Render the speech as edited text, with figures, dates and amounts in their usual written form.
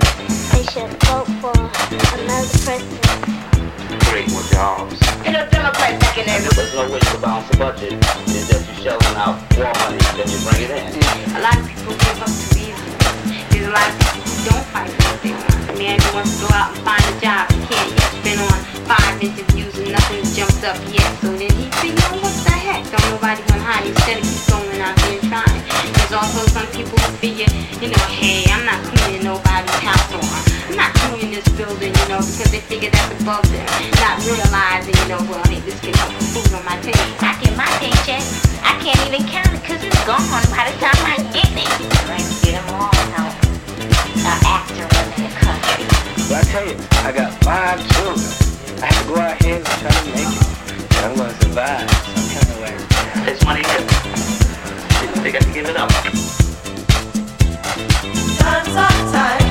They should vote for another president. Create more jobs. You know, Democrats back in there. There's no way to balance the budget. It's just you shelling out war money, then you bring it in. A lot of people give up too easy. There's a lot of people who don't fight for what they want. A man who wants to go out and find a job, he can't. He's been on 5 interviews and nothing's jumped up yet. So then he thinks, oh, what the heck? Don't nobody want to hire. Instead of keep going out there and trying. There's also some people who figure, you know, hey, I'm not cleaning nobody's house or I'm not cleaning this building, you know, because they figure that's above them. Not realizing, you know, well, hey, this can help put food on my table. I get my paycheck. I can't even count it because it's gone by the time I get it. Right, get them all out. An actor in the country. But I tell you, I got 5 children. I have to go out here and try to make it. And I'm going to survive some kind of way. It's money here. They got to give it up. Time's up, time.